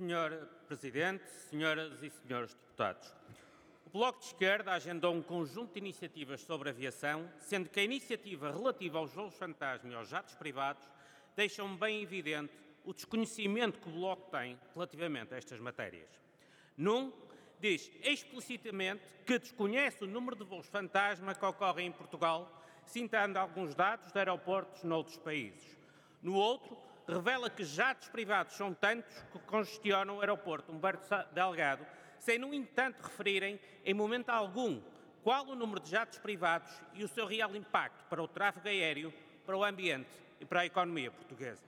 Senhor Presidente, senhoras e senhores deputados, o Bloco de Esquerda agendou um conjunto de iniciativas sobre aviação, sendo que a iniciativa relativa aos voos fantasma e aos jatos privados deixa bem evidente o desconhecimento que o Bloco tem relativamente a estas matérias. Diz explicitamente que desconhece o número de voos fantasma que ocorrem em Portugal, citando alguns dados de aeroportos noutros países. No outro, revela que jatos privados são tantos que congestionam o aeroporto Humberto Delgado, sem, no entanto, referirem, em momento algum, qual o número de jatos privados e o seu real impacto para o tráfego aéreo, para o ambiente e para a economia portuguesa.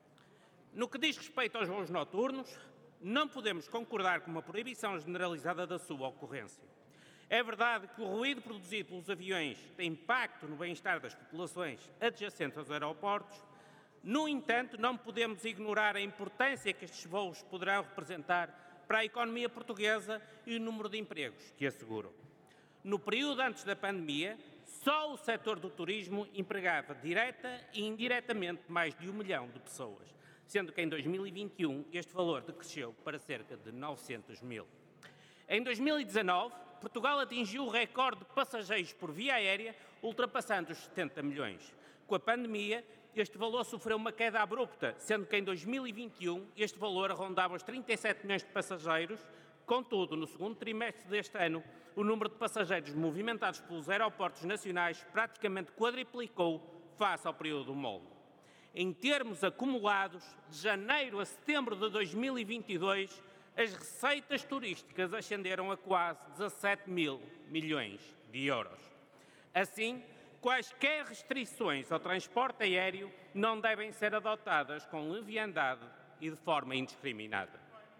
No que diz respeito aos voos noturnos, não podemos concordar com uma proibição generalizada da sua ocorrência. É verdade que o ruído produzido pelos aviões tem impacto no bem-estar das populações adjacentes aos aeroportos. No entanto, não podemos ignorar a importância que estes voos poderão representar para a economia portuguesa e o número de empregos que asseguram. No período antes da pandemia, só o setor do turismo empregava direta e indiretamente mais de 1 milhão de pessoas, sendo que em 2021 este valor decresceu para cerca de 900 mil. Em 2019, Portugal atingiu o recorde de passageiros por via aérea, ultrapassando os 70 milhões. Com a pandemia, este valor sofreu uma queda abrupta, sendo que em 2021 este valor rondava os 37 milhões de passageiros. Contudo, no segundo trimestre deste ano, o número de passageiros movimentados pelos aeroportos nacionais praticamente quadriplicou face ao período homólogo. Em termos acumulados, de janeiro a setembro de 2022, as receitas turísticas ascenderam a quase 17 mil milhões de euros. Assim, quaisquer restrições ao transporte aéreo não devem ser adotadas com leviandade e de forma indiscriminada.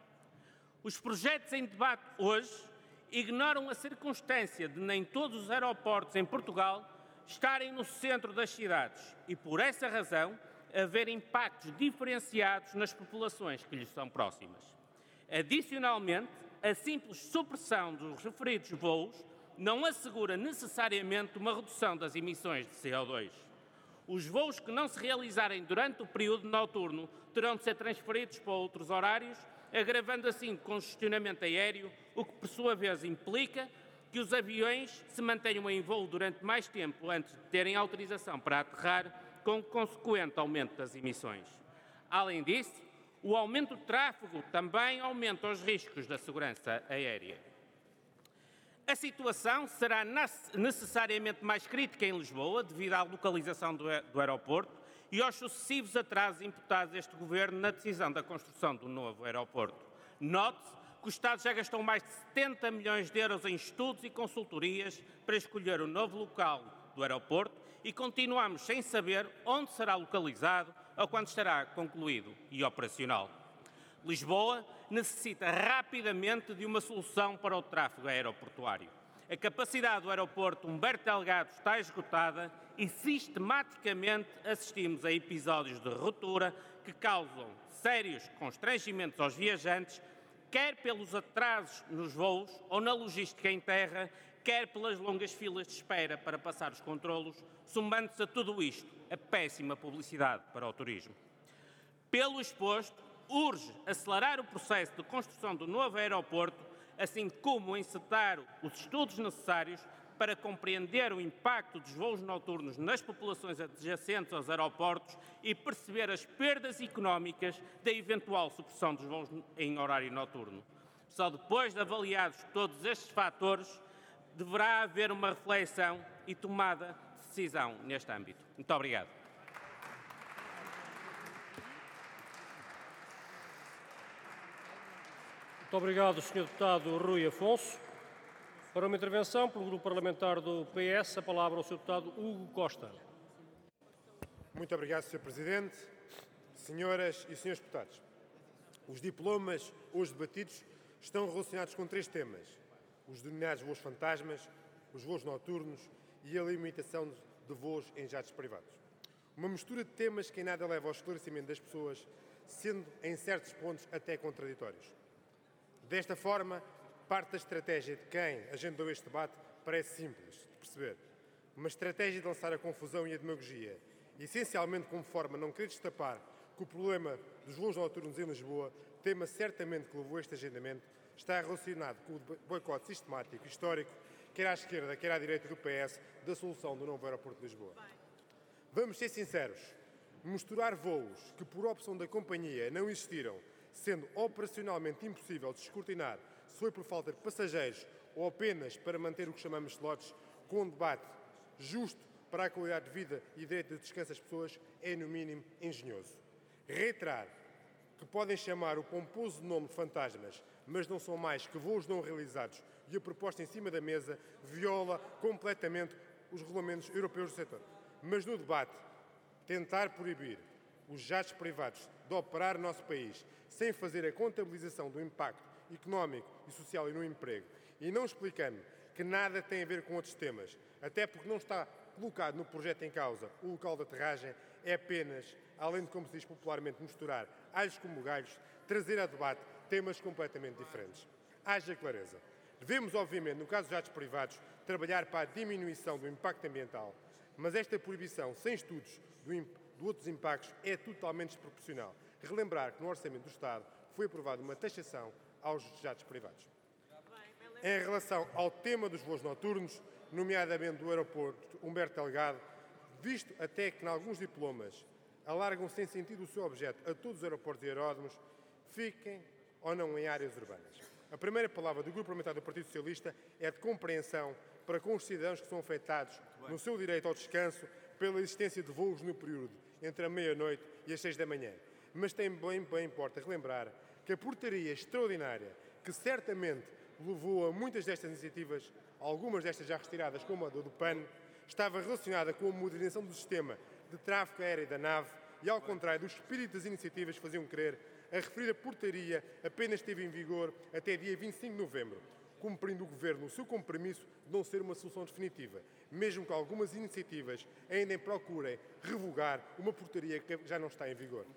Os projetos em debate hoje ignoram a circunstância de nem todos os aeroportos em Portugal estarem no centro das cidades e, por essa razão, haver impactos diferenciados nas populações que lhes são próximas. Adicionalmente, a simples supressão dos referidos voos não assegura necessariamente uma redução das emissões de CO2. Os voos que não se realizarem durante o período noturno terão de ser transferidos para outros horários, agravando assim o congestionamento aéreo, o que por sua vez implica que os aviões se mantenham em voo durante mais tempo antes de terem autorização para aterrar, com consequente aumento das emissões. Além disso, o aumento do tráfego também aumenta os riscos da segurança aérea. A situação será necessariamente mais crítica em Lisboa, devido à localização do aeroporto e aos sucessivos atrasos imputados a este Governo na decisão da construção do novo aeroporto. Note-se que o Estado já gastou mais de 70 milhões de euros em estudos e consultorias para escolher o novo local do aeroporto e continuamos sem saber onde será localizado ou quando estará concluído e operacional. Lisboa necessita rapidamente de uma solução para o tráfego aeroportuário. A capacidade do aeroporto Humberto Delgado está esgotada e sistematicamente assistimos a episódios de ruptura que causam sérios constrangimentos aos viajantes, quer pelos atrasos nos voos ou na logística em terra, quer pelas longas filas de espera para passar os controlos, somando-se a tudo isto a péssima publicidade para o turismo. Pelo exposto, urge acelerar o processo de construção do novo aeroporto, assim como encetar os estudos necessários para compreender o impacto dos voos noturnos nas populações adjacentes aos aeroportos e perceber as perdas económicas da eventual supressão dos voos em horário noturno. Só depois de avaliados todos estes fatores, deverá haver uma reflexão e tomada de decisão neste âmbito. Muito obrigado. Muito obrigado, Sr. Deputado Rui Afonso. Para uma intervenção pelo Grupo Parlamentar do PS, a palavra ao Sr. Deputado Hugo Costa. Muito obrigado, Sr. Presidente. Senhoras e senhores deputados, os diplomas hoje debatidos estão relacionados com 3 temas: os denominados voos fantasmas, os voos noturnos e a limitação de voos em jatos privados. Uma mistura de temas que em nada leva ao esclarecimento das pessoas, sendo em certos pontos até contraditórios. Desta forma, parte da estratégia de quem agendou este debate parece simples de perceber. Uma estratégia de lançar a confusão e a demagogia, essencialmente como forma de não querer destapar que o problema dos voos noturnos em Lisboa tema certamente que levou a este agendamento está relacionado com o boicote sistemático e histórico, quer à esquerda, quer à direita do PS, da solução do novo aeroporto de Lisboa. Vamos ser sinceros, misturar voos que por opção da companhia não existiram, sendo operacionalmente impossível de escrutinar se foi por falta de passageiros ou apenas para manter o que chamamos de slots, com um debate justo para a qualidade de vida e direito de descanso das pessoas, é no mínimo engenhoso. Reiterar que podem chamar o pomposo nome de fantasmas, mas não são mais que voos não realizados e a proposta em cima da mesa viola completamente os regulamentos europeus do setor. Mas no debate, tentar proibir os jatos privados de operar no nosso país sem fazer a contabilização do impacto económico e social e no emprego e não explicando que nada tem a ver com outros temas, até porque não está colocado no projeto em causa o local de aterragem, é apenas, além de, como se diz popularmente, misturar alhos como galhos, trazer a debate temas completamente diferentes. Haja clareza. Devemos, obviamente, no caso dos jatos privados, trabalhar para a diminuição do impacto ambiental, mas esta proibição, sem estudos de outros impactos, é totalmente desproporcional. Relembrar que no Orçamento do Estado foi aprovada uma taxação aos jatos privados. Em relação ao tema dos voos noturnos, nomeadamente do aeroporto Humberto Delgado, visto até que, em alguns diplomas, alargam sem sentido o seu objeto a todos os aeroportos e aeródromos, fiquem ou não em áreas urbanas. A primeira palavra do Grupo Parlamentar do Partido Socialista é de compreensão para com os cidadãos que são afetados no seu direito ao descanso pela existência de voos no período entre a meia-noite e as 6 da manhã. Mas também bem importa relembrar que a portaria extraordinária, que certamente levou a muitas destas iniciativas, algumas destas já retiradas, como a do PAN, estava relacionada com a modernização do sistema de tráfego aéreo da nave e, ao contrário do espírito das iniciativas que faziam crer, a referida portaria apenas esteve em vigor até dia 25 de novembro, cumprindo o Governo o seu compromisso de não ser uma solução definitiva, mesmo que algumas iniciativas ainda procurem revogar uma portaria que já não está em vigor.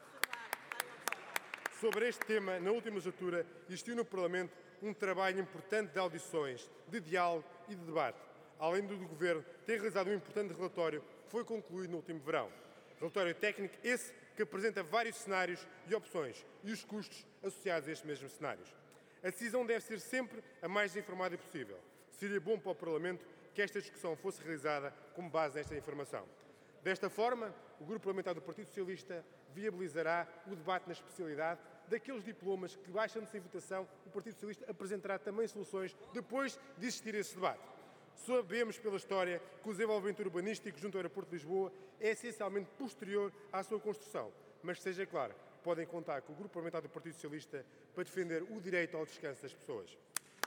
Sobre este tema, na última legislatura, existiu no Parlamento um trabalho importante de audições, de diálogo e de debate, além do Governo ter realizado um importante relatório que foi concluído no último verão. Relatório técnico esse que apresenta vários cenários e opções e os custos associados a estes mesmos cenários. A decisão deve ser sempre a mais informada possível. Seria bom para o Parlamento que esta discussão fosse realizada com base nesta informação. Desta forma, o Grupo Parlamentar do Partido Socialista viabilizará o debate na especialidade daqueles diplomas que, baixando-se em votação, o Partido Socialista apresentará também soluções depois de existir esse debate. Sabemos pela história que o desenvolvimento urbanístico junto ao aeroporto de Lisboa é essencialmente posterior à sua construção, mas seja claro, podem contar com o Grupo Parlamentar do Partido Socialista para defender o direito ao descanso das pessoas.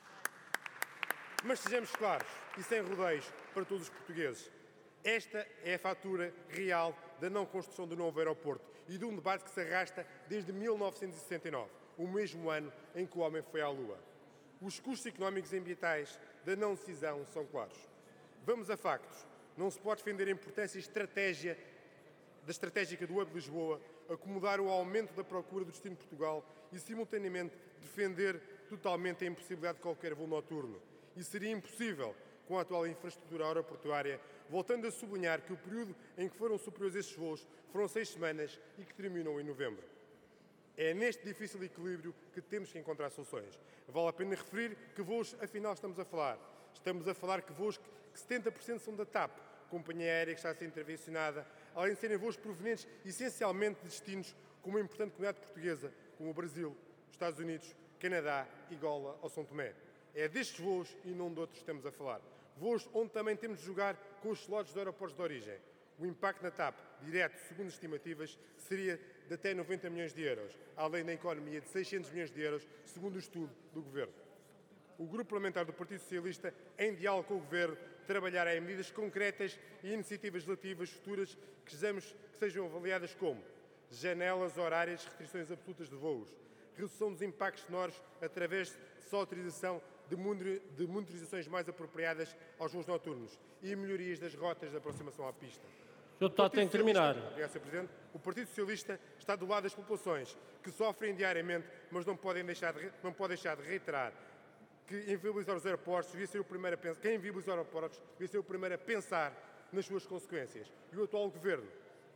Mas sejamos claros e sem rodeios para todos os portugueses. Esta é a fatura real da não construção do novo aeroporto e de um debate que se arrasta desde 1969, o mesmo ano em que o homem foi à Lua. Os custos económicos e ambientais da não decisão são claros. Vamos a factos. Não se pode defender a importância estratégica do Hub de Lisboa, acomodar o aumento da procura do destino de Portugal e, simultaneamente, defender totalmente a impossibilidade de qualquer voo noturno. E seria impossível com a atual infraestrutura aeroportuária, voltando a sublinhar que o período em que foram superiores esses voos foram 6 semanas e que terminam em novembro. É neste difícil equilíbrio que temos que encontrar soluções. Vale a pena referir que voos, afinal, estamos a falar. Estamos a falar que voos que 70% são da TAP, companhia aérea que está a ser intervencionada, além de serem voos provenientes essencialmente de destinos com uma importante comunidade portuguesa, como o Brasil, os Estados Unidos, Canadá, Angola ou São Tomé. É destes voos e não de outros que estamos a falar. Voos onde também temos de jogar com os slots de aeroportos de origem. O impacto na TAP, direto, segundo as estimativas, seria de até 90 milhões de euros, além da economia de 600 milhões de euros, segundo o estudo do Governo. O Grupo Parlamentar do Partido Socialista, em diálogo com o Governo, trabalhará em medidas concretas e iniciativas legislativas futuras que sejam avaliadas como janelas horárias, restrições absolutas de voos, redução dos impactos sonoros através de só autorização de monitorizações mais apropriadas aos voos noturnos e melhorias das rotas de aproximação à pista. O Sr. Deputado tem que terminar. Obrigado, Sr. Presidente. O Partido Socialista está do lado das populações que sofrem diariamente, mas não pode deixar de reiterar que inviabilizar os aeroportos devia ser o primeiro a pensar, quem inviabilizar os aeroportos devia ser o primeiro a pensar nas suas consequências. E o atual Governo,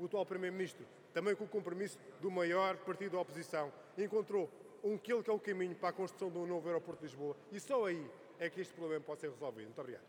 o atual Primeiro-Ministro, também com o compromisso do maior partido da oposição, encontrou que é o caminho para a construção de um novo aeroporto de Lisboa e só aí é que este problema pode ser resolvido. Muito obrigado.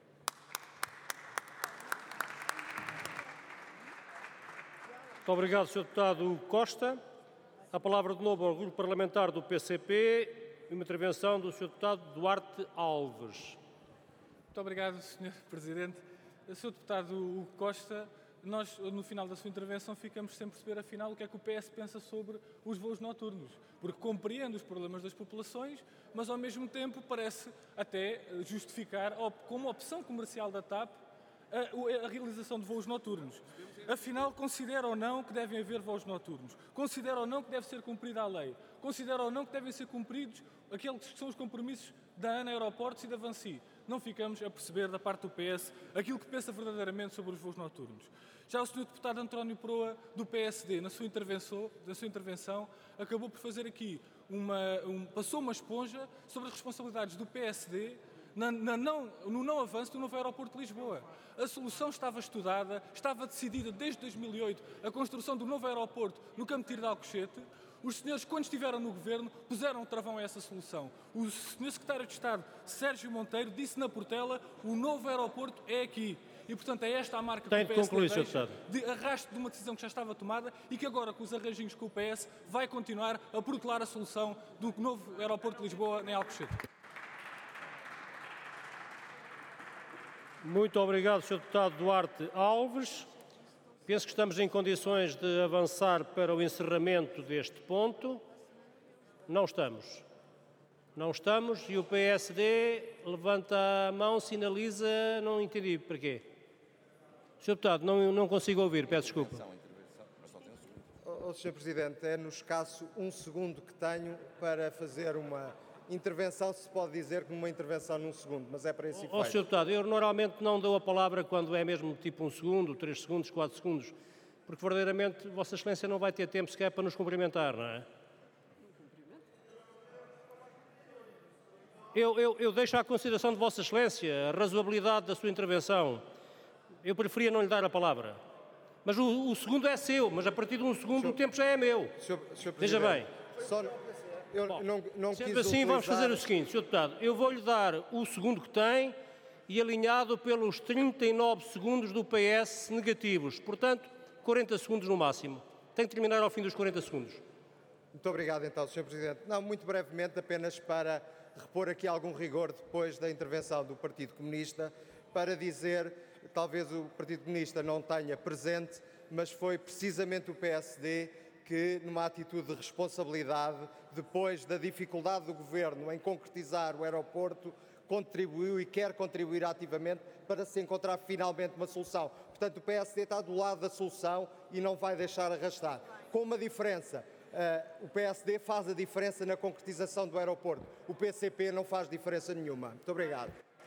Muito obrigado, Sr. Deputado Hugo Costa. A palavra de novo ao Grupo Parlamentar do PCP, uma intervenção do Sr. Deputado Duarte Alves. Muito obrigado, Sr. Presidente. Sr. Deputado Hugo Costa, nós, no final da sua intervenção, ficamos sem perceber, afinal, o que é que o PS pensa sobre os voos noturnos. Porque compreende os problemas das populações, mas, ao mesmo tempo, parece até justificar, como opção comercial da TAP, a realização de voos noturnos. Afinal, considera ou não que devem haver voos noturnos? Considera ou não que deve ser cumprida a lei? Considera ou não que devem ser cumpridos aqueles que são os compromissos da ANA Aeroportos e da Vansi? Não ficamos a perceber da parte do PS aquilo que pensa verdadeiramente sobre os voos noturnos. Já o Sr. Deputado António Proa, do PSD, na sua intervenção, acabou por fazer aqui passou uma esponja sobre as responsabilidades do PSD no não avanço do novo aeroporto de Lisboa. A solução estava estudada, estava decidida desde 2008 a construção do novo aeroporto no Campo de Tiro de Alcochete. Os senhores, quando estiveram no governo, puseram o travão a essa solução. O senhor secretário de Estado, Sérgio Monteiro, disse na Portela: o novo aeroporto é aqui. E, portanto, é esta a marca que o PS deixa de arrasto de uma decisão que já estava tomada e que agora, com os arranjinhos com o PS, vai continuar a protelar a solução do novo aeroporto de Lisboa em Alcochete. Muito obrigado, Sr. Deputado Duarte Alves. Penso que estamos em condições de avançar para o encerramento deste ponto. Não estamos. Não estamos e o PSD levanta a mão, sinaliza, não entendi porquê. Sr. Deputado, não consigo ouvir, peço desculpa. Sr. Presidente, é no escasso um segundo que tenho para fazer uma intervenção, se pode dizer que uma intervenção num segundo, mas é para esse efeito. Sr. Deputado, eu normalmente não dou a palavra quando é mesmo tipo 1 segundo, 3 segundos, 4 segundos, porque verdadeiramente Vossa Excelência não vai ter tempo sequer para nos cumprimentar, não é? Eu deixo à consideração de Vossa Excelência a razoabilidade da sua intervenção. Eu preferia não lhe dar a palavra. Mas o segundo é seu, mas a partir de 1 segundo o tempo já é meu. Veja bem. Sendo assim, vamos fazer o seguinte, Sr. Deputado, eu vou-lhe dar o segundo que tem e alinhado pelos 39 segundos do PS negativos. Portanto, 40 segundos no máximo. Tem que terminar ao fim dos 40 segundos. Muito obrigado, então, Sr. Presidente. Não, muito brevemente, apenas para repor aqui algum rigor depois da intervenção do Partido Comunista, para dizer, talvez o Partido Comunista não tenha presente, mas foi precisamente o PSD que, numa atitude de responsabilidade, depois da dificuldade do Governo em concretizar o aeroporto, contribuiu e quer contribuir ativamente para se encontrar finalmente uma solução. Portanto, o PSD está do lado da solução e não vai deixar arrastar. Com uma diferença, o PSD faz a diferença na concretização do aeroporto. O PCP não faz diferença nenhuma. Muito obrigado.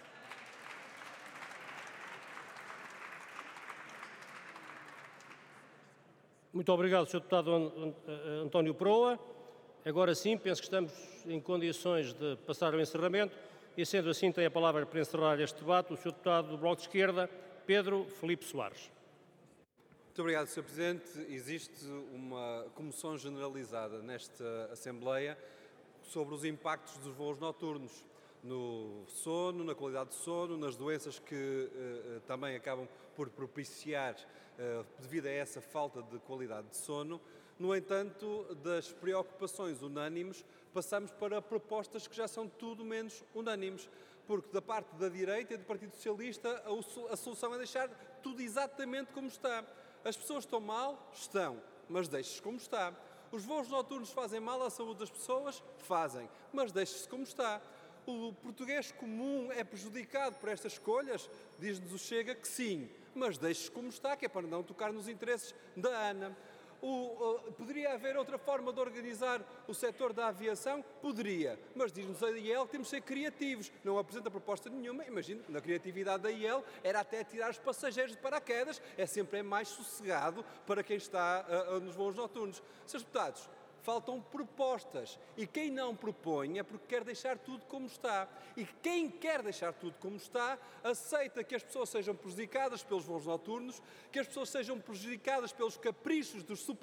Muito obrigado, Sr. Deputado António Proa. Agora sim, penso que estamos em condições de passar ao encerramento e, sendo assim, tem a palavra para encerrar este debate o Sr. Deputado do Bloco de Esquerda, Pedro Filipe Soares. Muito obrigado, Sr. Presidente. Existe uma comoção generalizada nesta Assembleia sobre os impactos dos voos noturnos no sono, na qualidade de sono, nas doenças que também acabam por propiciar devido a essa falta de qualidade de sono. No entanto, das preocupações unânimes, passamos para propostas que já são tudo menos unânimes, porque da parte da direita e do Partido Socialista a solução é deixar tudo exatamente como está. As pessoas estão mal? Estão, mas deixe-se como está. Os voos noturnos fazem mal à saúde das pessoas? Fazem, mas deixe-se como está. O português comum é prejudicado por estas escolhas? Diz-nos o Chega que sim, mas deixe-se como está, que é para não tocar nos interesses da ANA. Poderia haver outra forma de organizar o setor da aviação? Poderia, mas diz-nos a IEL que temos de ser criativos. Não apresenta proposta nenhuma. Imagino que na criatividade da IEL era até tirar os passageiros de paraquedas. É sempre mais sossegado para quem está nos voos noturnos. Srs. Deputados, faltam propostas. E quem não propõe é porque quer deixar tudo como está. E quem quer deixar tudo como está, aceita que as pessoas sejam prejudicadas pelos voos noturnos, que as pessoas sejam prejudicadas pelos caprichos dos super